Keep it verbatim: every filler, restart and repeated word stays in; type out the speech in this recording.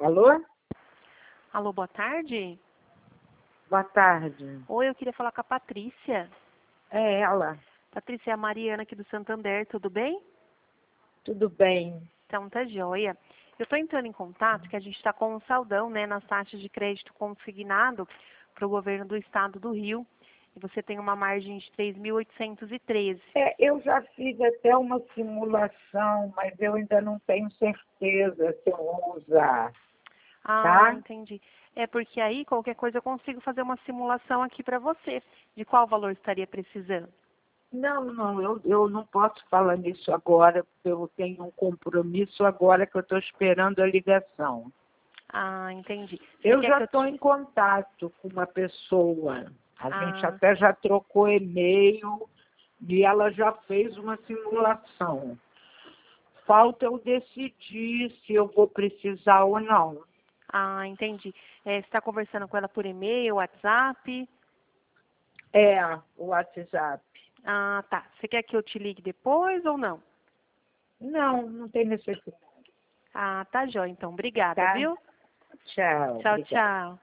Alô? Alô, boa tarde. Boa tarde. Oi, eu queria falar com a Patrícia. É ela. Patrícia, é a Mariana aqui do Santander, tudo bem? Tudo bem? Então, tá joia. Eu estou entrando em contato que a gente está com um saldão, né, nas taxas de crédito consignado para o governo do estado do Rio. E você tem uma margem de três mil oitocentos e treze. É, eu já fiz até uma simulação, mas eu ainda não tenho certeza se eu vou usar, Ah, tá? entendi. É porque aí, qualquer coisa, eu consigo fazer uma simulação aqui para você. De qual valor estaria precisando? Não, não, eu, eu não posso falar nisso agora, porque eu tenho um compromisso agora que eu estou esperando a ligação. Ah, entendi. Você Eu quer já que eu estou te... em contato com uma pessoa. A gente Ah, até já trocou e-mail e ela já fez uma simulação. Falta eu decidir se eu vou precisar ou não. ah, entendi. É, você está conversando com ela por e-mail, WhatsApp? É, o WhatsApp. Ah, tá. Você quer que eu te ligue depois ou não? Não, não tem necessidade. Ah, tá jóia. Então, obrigada, Tá? viu? Tchau. Tchau, Obrigada. tchau.